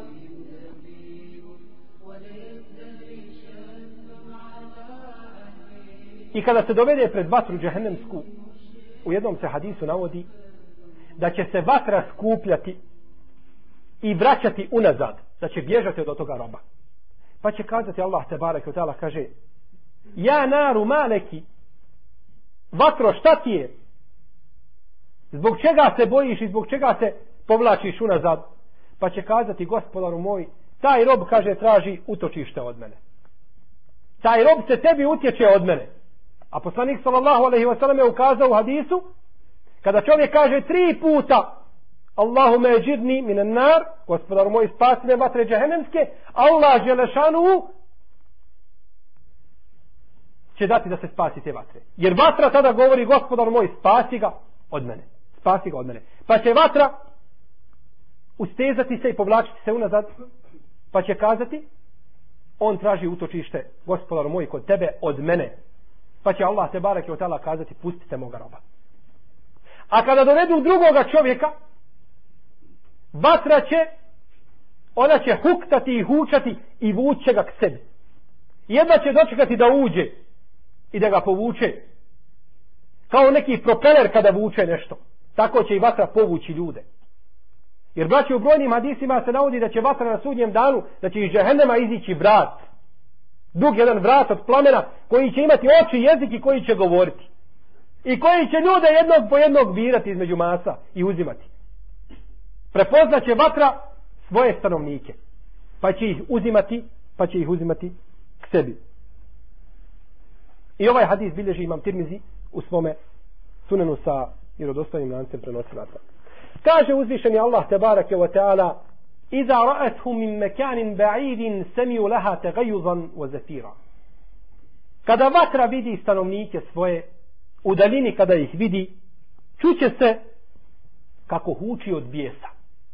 i kada se dovede pred vatru džehennemsku, u jednom se hadisu navodi da će se vatra skupljati i vraćati unazad, da će bježati od toga roba. Pa će kazati Allah tebareke ve taala, kaže: ja naru maleki, vatro, šta ti je? Zbog čega se bojiš i zbog čega se povlačiš unazad? Pa će kazati: gospodaru moj, taj rob, kaže, traži utočište od mene. Taj rob se tebi utječe od mene. A poslanik sallallahu alejhi ve sellem je ukazao u hadisu, kada čovjek kaže 3 puta Allahume eđirni minan nar, gospodaru moj, spasi me vatre džehennemske, Allah želešanu će dati da se spasi te vatre. Jer vatra tada govori: gospodaru moj, spasi ga od mene. Spasi ga od mene. Pa će vatra ustezati se i povlačiti se unazad, pa će kazati: on traži utočište, gospodaru moj, kod tebe od mene. Pa će Allah tebareke ve taala kazati: pustite moga roba. A kada dovedu drugoga čovjeka, vatra ona će huktati i hučati i vuće ga k sebi. Jedva će dočekati da uđe i da ga povuče. Kao neki propeler kada vuče nešto. Tako će i vatra povući ljude. Jer braći, u brojnim hadisima se navodi da će vatra na sudnjem danu, da će iz džehennema izići vrat. Dug jedan vrat od plamena koji će imati oči i jezik i koji će govoriti. I koji će ljude jednog po jednog birati između masa i uzimati. Prepoznat će vatra svoje stanovnike. Pa će ih uzimati k sebi. I ovaj hadis bilježi Imam Tirmizi u svome sunenu sa vjerodostojnim lancem prenosilaca. Kaže uzvišeni Allah tebareke ve taala: iza ra'athum min makanin ba'idin sami'u laha taghayyuzan wa zafira. Kada vatra vidi stanovnike svoje u daljini, kada ih vidi, čuće se kako huči od bijesa.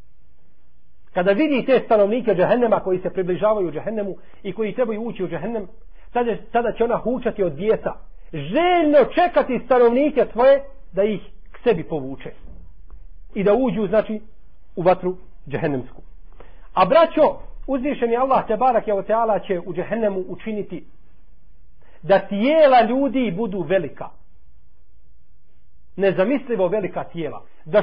Kada vidi te stanovnike džehennema koji se približavaju džehennemu i koji trebaju ući u džehennem, tada će ona hučati od bijesa, željno čekati stanovnike svoje da ih k sebi povuče i da uđu, znači, u vatru džehennemsku. A braćo, uzvišeni Allah tebareke ve taala će u džehennemu učiniti da tijela ljudi budu velika, nezamislivo velika tijela, da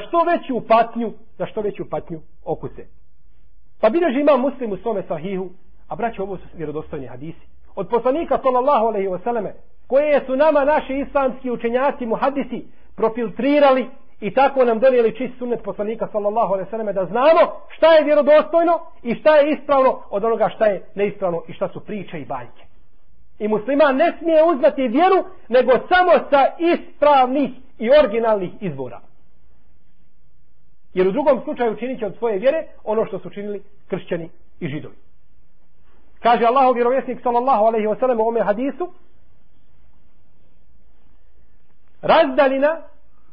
što veću patnju okuse. Pa bilježi Imam Muslim u svome sahihu, a braćo, ovo su vjerodostojni hadisi od poslanika sallallahu alejhi ve selleme, koje su nama naši islamski učenjaci muhadisi profiltrirali i tako nam donijeli čist sunnet poslanika sallallahu alejhi ve selleme, da znamo šta je vjerodostojno i šta je ispravno od onoga šta je neispravno i šta su priče i bajke. I musliman ne smije uzmati vjeru nego samo sa ispravnih i originalnih izvora. Jer u drugom slučaju činit će od svoje vjere ono što su činili kršćani i židovi. Kaže Allahov vjerovjesnik sallallahu alejhi ve sellem u ovome hadisu: razdaljina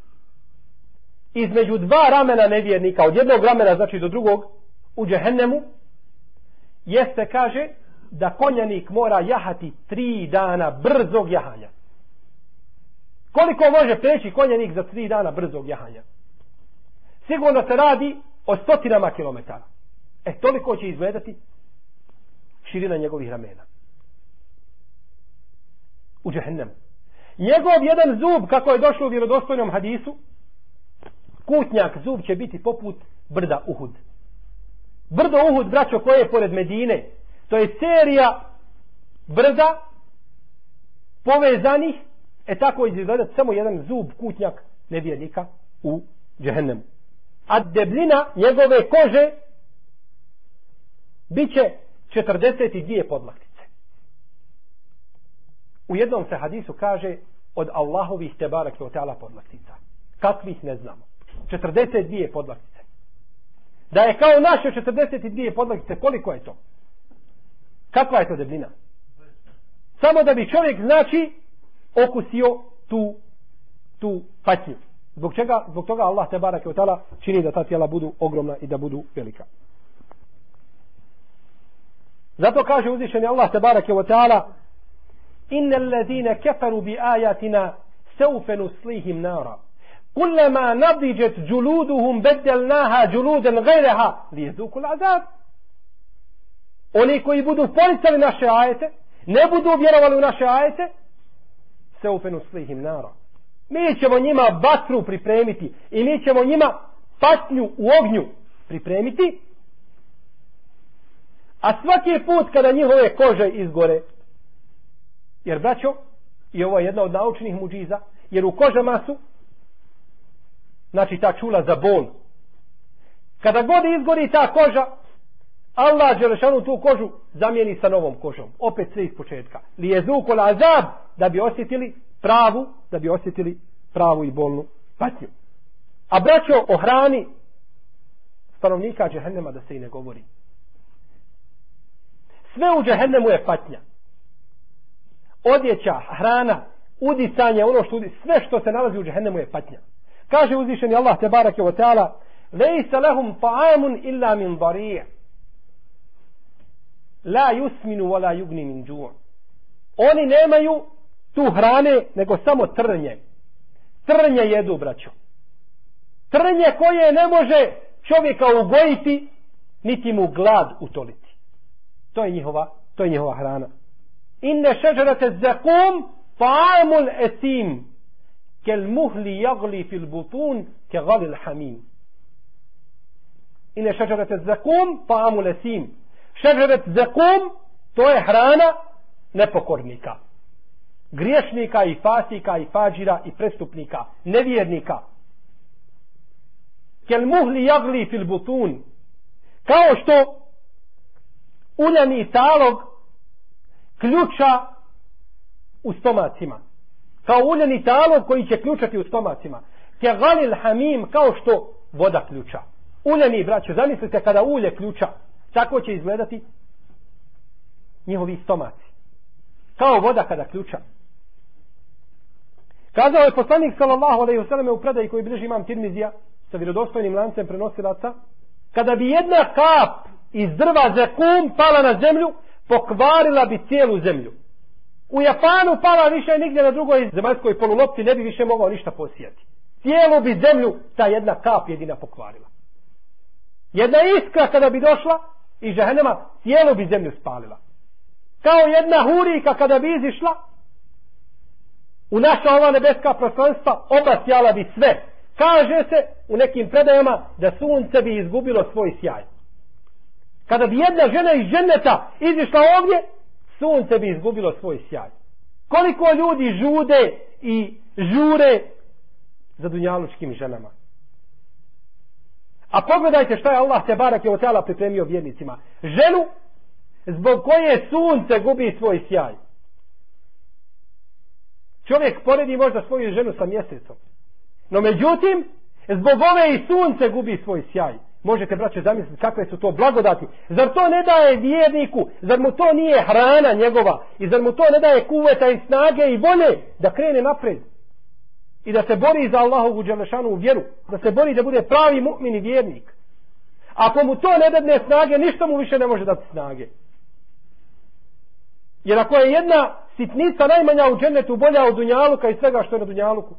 između dva ramena nevjernika, od jednog ramena znači do drugog u džehennemu, jeste, kaže, da konjanik mora jahati 3 dana brzog jahanja. Koliko može preći konjanik za 3 dana brzog jahanja? Sigurno se radi o stotinama kilometara. Toliko će izgledati širina njegovih ramena. U džehennemu. Njegov jedan zub, kako je došlo u vjerodostojnom hadisu, kutnjak zub će biti poput brda Uhud. Brdo Uhud, braćo, koje je pored Medine, to je serija brda povezanih, tako izgledati samo jedan zub, kutnjak nevjernika u džehennemu. A debljina njegove kože bit će 42 podlaktice. U jednom se hadisu kaže od Allahovih tebareke ve taala podlaktica. Kakvih ne znamo. 42 podlaktice. Da je kao naše 42 podlaktice, koliko je to? Kakva je to debljina? Samo da bi čovjek, znači, okusio tu patnju. Zbog toga Allah tebareke ve taala čini da ta tijela budu ogromna i da budu velika. Zato kaže uzvišeni Allah tebareke ve taala: Innal ladina kafaru bi ayatina sawfa nuslihim nara kullama nadijat juluduhum badalnaha juludan ghayraha liyazuqu al'azab. Oni koji budu poricali naše ajete, ne budu vjerovali u naše ajete, sawfa nuslihim nara. Mi ćemo njima vatru pripremiti i mi ćemo njima patnju u ognju pripremiti. A svaki put kada njihove kože izgore, jer braćo, i ovo je jedna od naučnih muđiza, jer u kožama su, znači ta čula za bol. Kada god izgori ta koža, Allah dželešanu tu kožu zamijeni sa novom kožom. Opet sve iz početka. Li je zukol azab, da bi osjetili pravu i bolnu patnju. A braćo, o hrani stanovnika džehennema da se i ne govori. Sve u džehennemu je patnja. Odjeća, hrana, udisanje, sve što se nalazi u džehennemu je patnja. Kaže uzvišeni Allah tebareke ve taala: "Lejsa lahum ta'amun illa min dari'. La yusminu wa la yugni min ju'." Oni nemaju tu hrane nego samo trnje. Trnje jedu, braćo. Trnje koje ne može čovjeka ugojiti, niti mu glad utoliti. To je njihova hrana. Inne šeđerate zakum ta'amul esim kel muhli jagli fil butun ke galil hamim. Inne šeđerate zakum ta'amul esim. Šeđeret zakum, to je hrana nepokornika, griješnika i fasika i fađira i prestupnika, nevjernika. Kel muhli jagli fil butun, kao što uljani talog ključa u stomacima, kao uljani talog koji će ključati u stomacima. Ke galil hamim, kao što voda ključa. Uljani, braćo, zamislite kada ulje ključa, tako će izgledati njihovi stomaci. Kao voda kada ključa. Kazao je poslanik sallallahu alejhi ve selleme u predaji koji bilježi imam Tirmizija sa vjerodostojnim lancem prenosilaca, kada bi jedna kap iz drva zakum pala na zemlju, pokvarila bi cijelu zemlju. U Japanu pala više nigdje na drugoj zemaljskoj polulopti, ne bi više mogao ništa posijati. Cijelu bi zemlju ta jedna kap jedina pokvarila. Jedna iskra kada bi došla iz džehennema, cijelu bi zemlju spalila. Kao jedna hurika kada bi izišla u naša ova nebeska prostranstva, obasjala bi sve. Kaže se u nekim predajama da sunce bi izgubilo svoj sjaj. Kada bi jedna žena iz dženneta izišla ovdje, sunce bi izgubilo svoj sjaj. Koliko ljudi žude i žure za dunjalučkim ženama. A pogledajte šta je Allah tebareke ve taala pripremio vjernicima. Ženu zbog koje sunce gubi svoj sjaj. Čovjek poredi možda svoju ženu sa mjesecom. No međutim, zbog ove i sunce gubi svoj sjaj. Možete, braće, zamisliti kakve su to blagodati. Zar to ne daje vjerniku? Zar mu to nije hrana njegova? I zar mu to ne daje kuveta i snage i volje da krene napred? I da se bori za Allahovu dželešanu vjeru. Da se bori da bude pravi mu'min i vjernik. Ako mu to ne dadne snage, ništa mu više ne može dati snage. Jer ako je jedna sitnica najmanja u džennetu bolja od dunjaluka i svega što je na dunjaluku.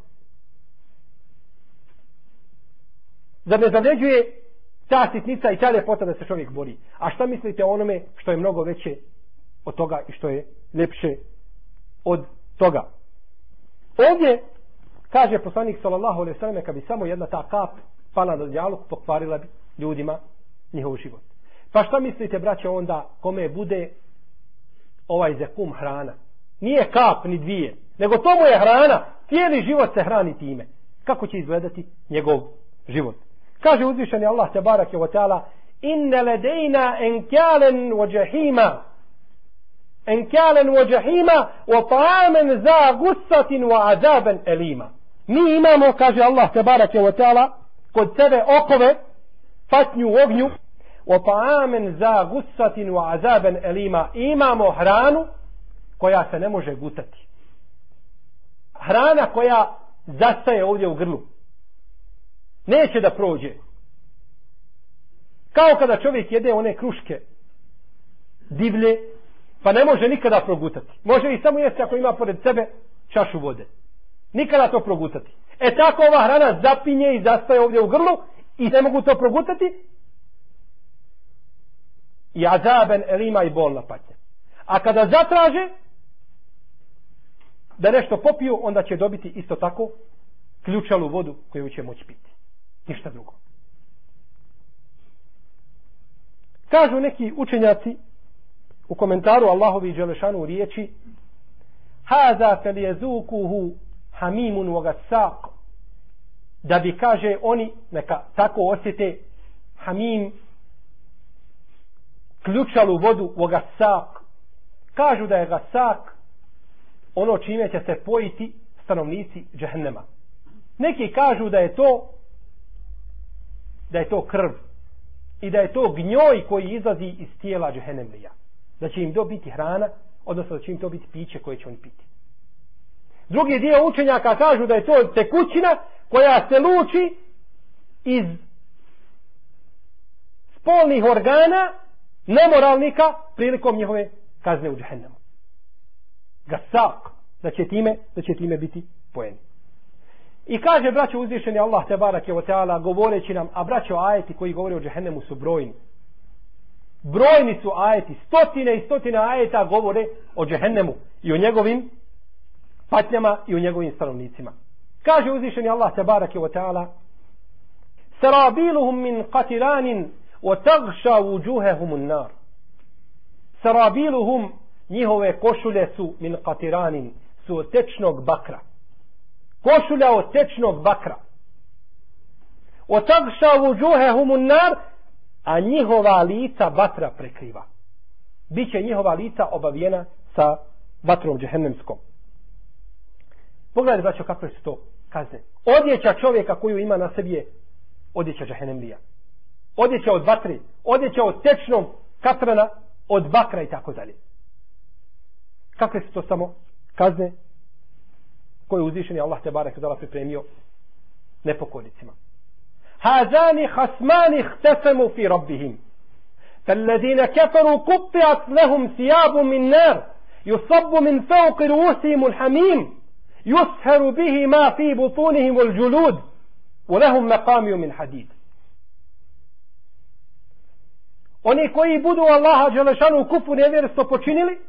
Zar ne zavređuje ta sitnica i ta ljepota da se čovjek bori? A šta mislite o onome što je mnogo veće od toga i što je ljepše od toga? Ovdje kaže poslanik sallallahu alejhi ve selleme, kad bi samo jedna ta kap pala na dunjaluk, pokvarila bi ljudima njihov život. Pa šta mislite, braće, onda kome bude ovaj zekum hrana? Nije kap ni dvije, nego to mu je hrana, cijeli život se hrani time. Kako će izgledati njegov život? Kaže uzvišeni Allah tebarake wa ta'ala: inna ladejna enkjalen wa jahima wa ta'amen za gussatin wa azaben elima. Mi imamo, kaže Allah tebarake wa ta'ala, kod sebe okove, patnju u ognju, wa ta'amen za gussatin wa azaben elima. Imamo hranu koja se ne može gutati. Hrana koja zastaje ovdje u grlu. Neće da prođe. Kao kada čovjek jede one kruške divlje, pa ne može nikada progutati. Može i samo jesti ako ima pored sebe čašu vode. Nikada to progutati. E tako ova hrana zapinje i zastaje ovdje u grlu i ne mogu to progutati. I azaben elima i bolna patnja. A kada zatraže da nešto popiju, onda će dobiti isto tako ključalu vodu koju će moći piti. Ništa drugo. Kažu neki učenjaci u komentaru Allahovi dželešanu riječi: haza feljezukuhu hamimun wa gassaq, da bi, kaže, oni neka tako osjete hamim, ključalu vodu, wa gassaq. Kažu da je gassaq ono čime će se pojiti stanovnici džehennema. Neki kažu da je to krv i da je to gnjoj koji izlazi iz tijela džehennemlija. Da će im dobiti hrana, odnosno da će im to biti piće koje će oni piti. Drugi dio učenjaka kažu da je to tekućina koja se luči iz spolnih organa nemoralnika prilikom njihove kazne u džehennemu. Gasak, da će time biti pojeni. I kaže, braćo, uzvišeni Allah tebarake wa ta'ala, govoreći nam, a braćo, ajeti koji govore o džehennemu su brojni. Brojni su ajeti, stotine i stotine ajeta govore o džehennemu i o njegovim patnjama i o njegovim stanovnicima. Kaže uzvišeni Allah tebarake wa ta'ala: sarabiluhum min qatiranin wa taghsha wujuhahum an-nar. Sarabiluhum, njihove košulje su min qatiranin, su od tečnog bakra. Košulja od tečnog bakra. Wa taghsha wujuhahum an-nar, a njihova lica vatra prekriva. Biće njihova lica obavijena sa vatrom džehennemskom. Pogledajte, braćo, kakve su to kazne. Odjeća čovjeka koju ima na sebi je odjeća džehennemlija. Odjeća od vatre, odjeća od tečnog katrana, od bakra i tako dalje. Kakve su to samo kazne koje uzvišeni Allah tebarek ve ta'ala pripremio nepokornicima. هذان خصمان اختصموا في ربهم فالذين كفروا قطعت لهم ثياب من نار يصب من فوق رؤوسهم الحميم يسهر به ما في بطونهم والجلود ولهم مقامع من حديد. Oni koji budu Allaha dželešanu u kufru nevjerstvo počinili,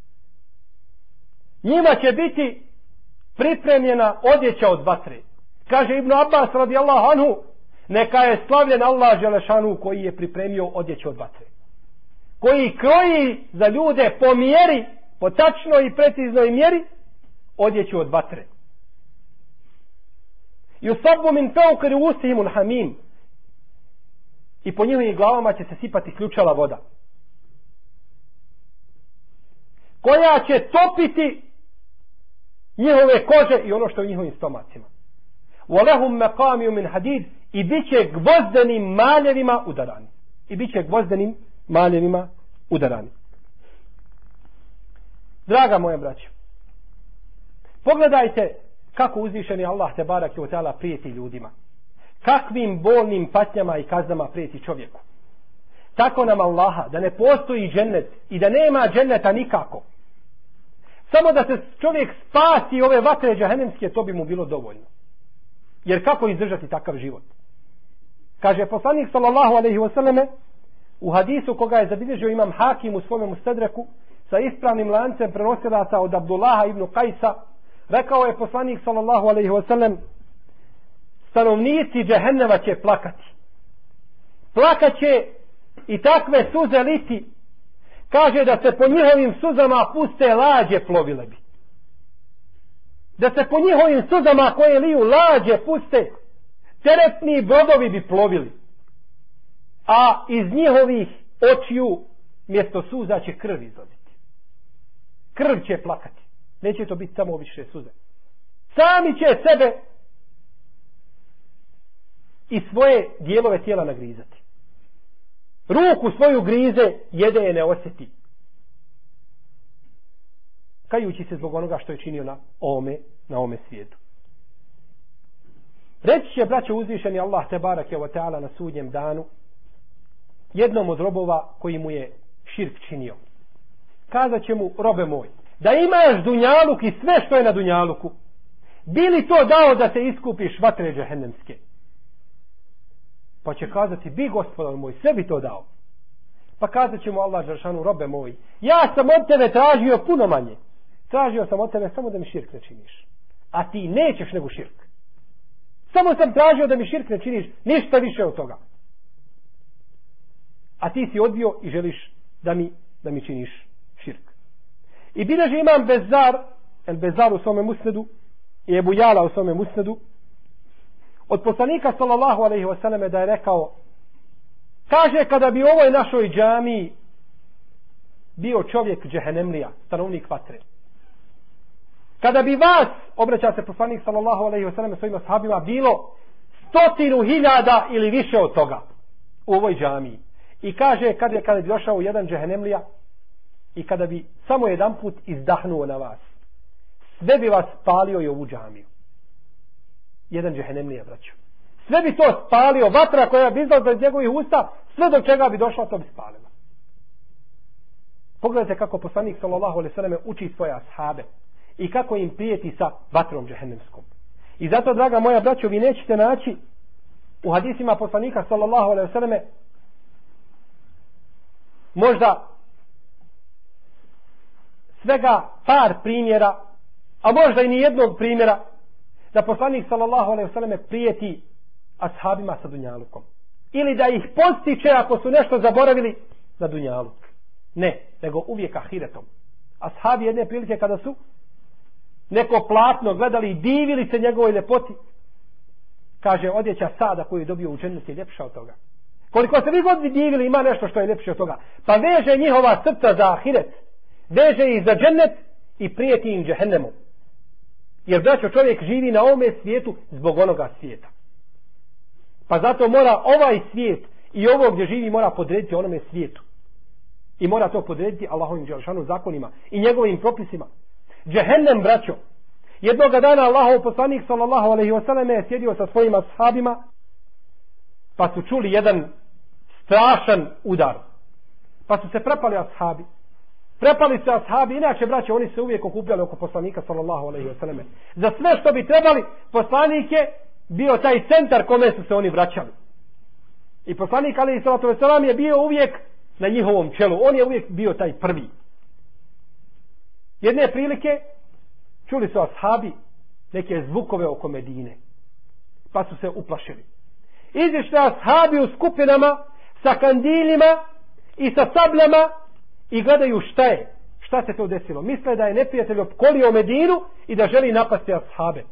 njima će biti pripremljena odjeća od vatre. Kaže Ibn Abbas radijallahu anhu: neka je slavljen Allah dželešanu koji je pripremio odjeću od vatre, koji kroji za ljude po mjeri, po tačnoj i preciznoj mjeri odjeću od vatre. Yusabu min fawqi ru'usihim al-hamim, i po njihovim glavama će se sipati ključala voda koja će topiti njihove kože i ono što je u njihovim stomacima. Walahum maqamiu min hadid, i biće gvozdenim maljevima udarani. I biće gvozdenim maljevima udarani. Draga moja braćo, pogledajte kako uzvišeni Allah tebareke ve ta'ala prijeti ljudima. Kakvim bolnim patnjama i kaznama prijeti čovjeku. Tako nam Allaha, da ne postoji džennet i da nema dženneta nikako. Samo da se čovjek spasi ove vatre džehennemske, to bi mu bilo dovoljno. Jer kako izdržati takav život? Kaže poslanik sallallahu alejhi ve selleme u hadisu koga je zabilježio imam Hakim u svome Mustadreku sa ispravnim lancem prenosilaca od Abdullaha ibn Kajsa, rekao je poslanik sallallahu alejhi ve sellem: stanovnici džehennema će plakati. Plakaće i takve suze liti. Kaže da se po njihovim suzama puste lađe, plovile bi. Da se po njihovim suzama koje liju lađe puste, teretni brodovi bi plovili. A iz njihovih očiju mjesto suza će krv izlaziti. Krv će plakati. Neće to biti samo više suze. Sami će sebe i svoje dijelove tijela nagrizati. Ruku svoju grize, jede je ne osjeti. Kajući se zbog onoga što je činio na ovome svijetu. Reći će, braćo, uzvišeni Allah te barake wa ta'ala na sudnjem danu jednom od robova koji mu je širk činio. Kazat će mu: robe moj, da imaš dunjaluk i sve što je na dunjaluku, bi li to dao da se iskupiš vatre džehennemske? Pa će kazati: bi, gospodar moj, sve bi to dao. Pa kazat će mu Allah dželešanu: robe moj, ja sam od tebe tražio puno manje. Tražio sam od tebe samo da mi širk ne činiš. A ti nećeš nego širk. Samo sam tražio da mi širk ne činiš, ništa više od toga. A ti si odbio i želiš da mi činiš širk. I bilježi imam Bezar u svome musnedu i Ebu Jala u svome musnedu od poslanika sallallahu alejhi ve selleme da je rekao: kaže, kada bi u ovoj našoj džamiji bio čovjek džehennemlija, stanovnik vatre, kada bi vas, obraća se poslanik sallallahu alejhi ve selleme svojim ashabima, bilo 100.000 ili više od toga u ovoj džamiji, i kaže kada bi došao jedan džehennemlija i kada bi samo jedan put izdahnuo na vas, sve bi vas spalio i ovu džamiju. Jedan džehennemlija, braćo. Sve bi to spalio, vatra koja bi izlazila iz njegovih usta, sve do čega bi došla, to bi spalila. Pogledajte kako poslanik sallallahu alejhi ve selleme uči svoje ashabe i kako im prijeti sa vatrom džehennemskom. I zato, draga moja braćo, vi nećete naći u hadisima poslanika sallallahu alejhi ve selleme možda svega par primjera, a možda i ni jednog primjera, da poslanik sallallahu alejhi ve selleme prijeti ashabima sa dunjalukom. Ili da ih postiče ako su nešto zaboravili na dunjaluk. Ne, nego uvijek ahiretom. Ashabi jedne prilike kada su neko platno gledali i divili se njegovoj ljepoti, kaže, odjeća Sada koju je dobio u džennetu je ljepša od toga. Koliko se vi god divili, ima nešto što je ljepše od toga. Pa veže njihova srca za ahiret, veže ih za džennet i prijeti im džehennemu. Jer braćo, čovjek živi na ovome svijetu zbog onoga svijeta. Pa zato mora ovaj svijet i ovo gdje živi mora podrediti onome svijetu. I mora to podrediti Allahovim dželešanu zakonima i njegovim propisima. Džehennem, braćo, jednoga dana Allahov poslanik sallallahu alejhi ve selleme je sjedio sa svojim ashabima, pa su čuli jedan strašan udar. Pa su se prepali ashabi. Prepali se ashabi, inače, braćo, oni se uvijek okupljali oko poslanika sallallahu alejhi ve selleme. Za sve što bi trebali, poslanik je bio taj centar kome su se oni vraćali. I poslanik alejhi salatu vesselam je bio uvijek na njihovom čelu. On je uvijek bio taj prvi. Jedne prilike čuli su ashabi neke zvukove oko Medine. Pa su se uplašili. Izišli ashabi u skupinama sa kandilima i sa sabljama i gledaju šta se to desilo. Misle da je neprijatelj opkolio Medinu i da želi napasti ashabe.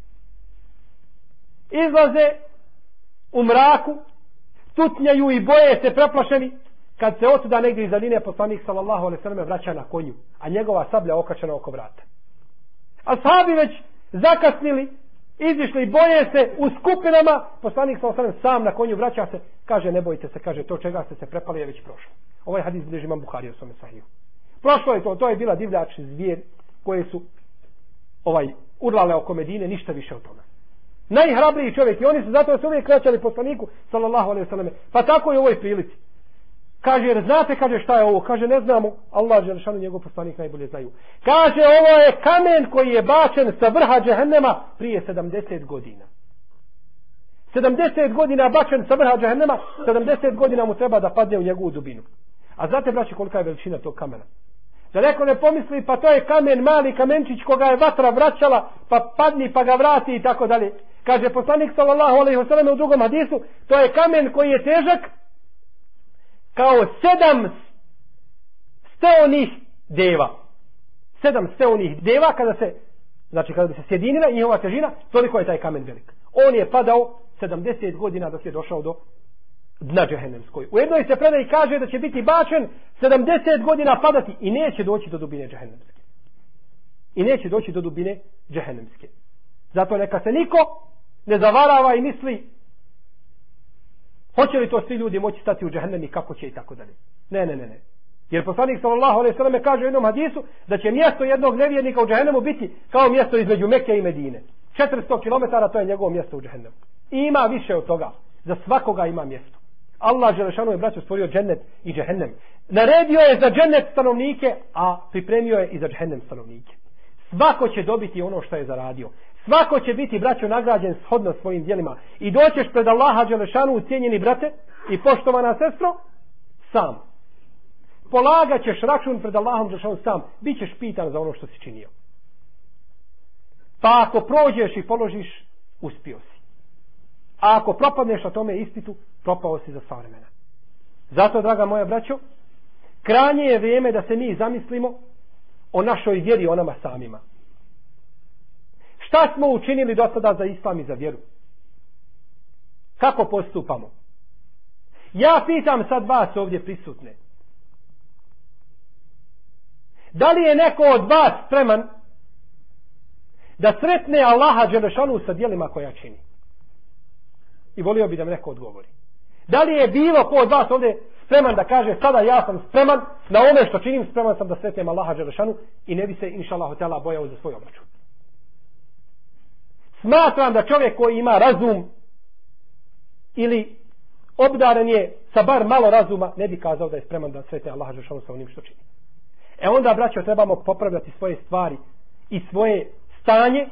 Izlaze u mraku, tutnjaju i boje se preplašeni, kad se otuda negdje iza linije poslanik sallallahu alejhi ve selleme vraća na konju, a njegova sablja okačena oko vrata. Ashabi već zakasnili, izišli, boje se u skupinama, poslanik sallallahu alejhi ve sellem sam na konju vraća se, kaže, ne bojte se, kaže, to čega ste se prepali je već prošlo. Ovaj hadis bilježi imam Buhari u svome sahiju. Prošlo je to je bila divljač zvijer koje su urlale oko Medine, ništa više od toga. Najhrabriji čovjek, i oni su zato se uvijek vraćali poslaniku sallallahu alejhi ve selleme. Pa tako i u ovoj prilici. Kaže, jer znate, kaže, šta je ovo? Kaže, ne znamo. Allah dželešanu njegov poslanik najbolje znaju. Kaže, ovo je kamen koji je bačen sa vrha džehennema prije 70 godina. 70 godina bačen sa vrha džehennema, 70 godina mu treba da padne u njegovu dubinu. A znate, braći, kolika je veličina tog kamena? Da neko ne pomisli, pa to je kamen, mali kamenčić koga je vatra vraćala, pa padni pa ga vrati i tako dalje. Kaže poslanik sallallahu alejhi ve sellem u drugom hadisu, to je kamen koji je težak kao 7 steonih deva. 7 steonih deva kada bi se sjedinila njihova težina, toliko je taj kamen velik. On je padao 70 godina dok je došao do dna džehennemskoj. U jednoj se predaji kaže da će biti bačen 70 godina padati i neće doći do dubine džehennemske. I neće doći do dubine džehennemske. Zato neka se niko ne zavarava i misli hoće li to svi ljudi moći stati u džehennem i kako će i tako dalje. Ne. Jer poslanik sallallahu alejhi ve sellem kaže u jednom hadisu da će mjesto jednog nevjernika u džehennemu biti kao mjesto između Mekke i Medine. 400 km to je njegovo mjesto u džehennemu. I ima više od toga. Za svakoga ima mjesto. Allah dželešanu je, braćo, stvorio džennet i džehennem. Naredio je za džennet stanovnike, a pripremio je i za džehennem stanovnike. Svako će dobiti ono što je zaradio. Svako će biti, braćo, nagrađen shodno svojim djelima. I doćeš pred Allaha dželešanu, cijenjeni brate i poštovana sestro, sam. Polagat ćeš račun pred Allahom dželešanu sam. Bićeš pitan za ono što si činio. Pa ako prođeš i položiš, uspio si. A ako propadneš na tome ispitu, propao si za sva vremena. Zato, draga moja braćo, krajnje je vrijeme da se mi zamislimo o našoj vjeri, o nama samima. Šta smo učinili do sada za islam i za vjeru? Kako postupamo? Ja pitam sad vas ovdje prisutne. Da li je neko od vas spreman da sretne Allaha dželešanu sa djelima koja čini? I volio bi da mi neko odgovori. Da li je bilo ko od vas ovdje spreman da kaže sada ja sam spreman na ono što činim, spreman sam da sretnem Allaha dželešanu i ne bi se inšallahu teala bojao za svoj obračun. Smatram da čovjek koji ima razum ili obdaren je sa bar malo razuma, ne bi kazao da je spreman da sretne Allaha dželešanu sa onim što čini. Onda, braćo, trebamo popravljati svoje stvari i svoje stanje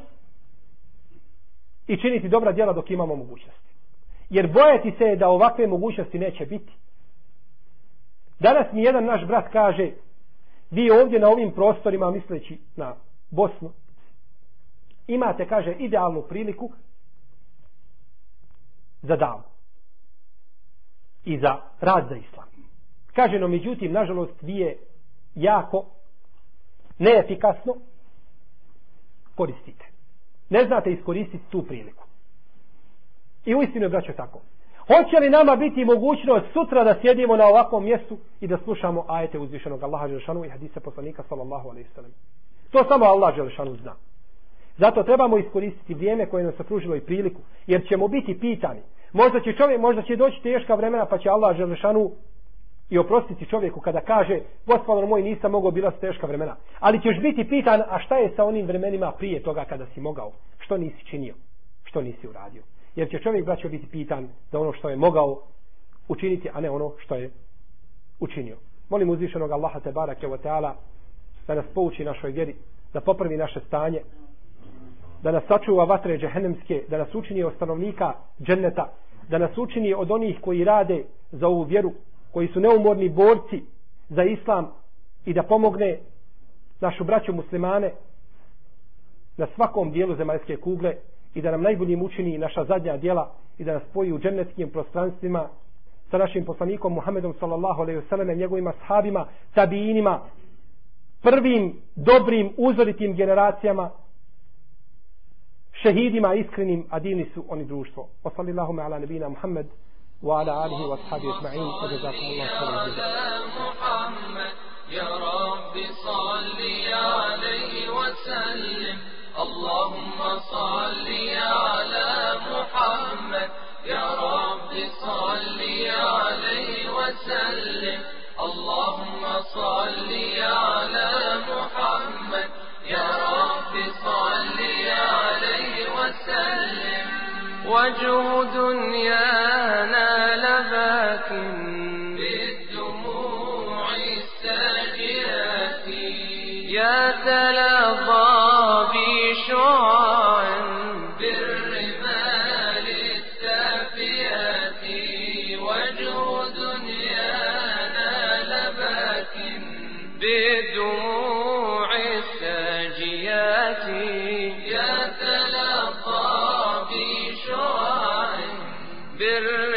i činiti dobra djela dok imamo mogućnosti. Jer bojati se da ovakve mogućnosti neće biti. Danas mi jedan naš brat kaže, vi ovdje na ovim prostorima, misleći na Bosnu, imate, kaže, idealnu priliku za davu i za rad za islam. Kaže, no međutim, nažalost, vi je jako neefikasno koristite. Ne znate iskoristiti tu priliku. I uistinu je, braćo, tako. Hoće li nama biti mogućnost sutra da sjedimo na ovakvom mjestu i da slušamo ajete uzvišenog Allaha dželešanu i hadise poslanika sallallahu alejhi ve sellem? To samo Allah dželešanu zna. Zato trebamo iskoristiti vrijeme koje nam se pružilo i priliku, jer ćemo biti pitani. Možda će doći teška vremena, pa će Allah dželešanu i oprostiti čovjeku kada kaže Gospodar moj, nisam mogao, bila su teška vremena. Ali ćeš biti pitan, a šta je sa onim vremenima prije toga kada si mogao? Što nisi činio? Što nisi uradio? Jer će čovjek, braćo, biti pitan za ono što je mogao učiniti, a ne ono što je učinio. Molim uzvišenog Allaha tebareke ve taala da nas pouči našoj vjeri, da popravi naše stanje, da nas sačuva vatre džehennemske, da nas učini od stanovnika dženneta, da nas učini od onih koji rade za ovu vjeru, koji su neumorni borci za islam i da pomogne našu braću muslimane na svakom dijelu zemaljske kugle i da nam najboljim učini naša zadnja djela i da nas spoji u džennetskim prostranstvima sa našim poslanikom Muhammedom sallallahu alejhi ve sellem, njegovim ashabima, tabiinima, prvim dobrim uzoritim generacijama, šehidima iskrenim, a divni su oni društvo. Wa sallallahu ala nabina Muhammed wa ala alihi wa ashabihi ajma'in. Wa jazakumullahu khairan. يا رب صل عليه وسلم اللهم صل على محمد يا رب صل عليه وسلم اللهم صل على محمد يا رب صل عليه وسلم وجه دنيانا لباك بالدموع تلظى بشعاع بالرمال السافيات وجه دنيانا لباك بالدموع الساجيات يتلظى بشعاع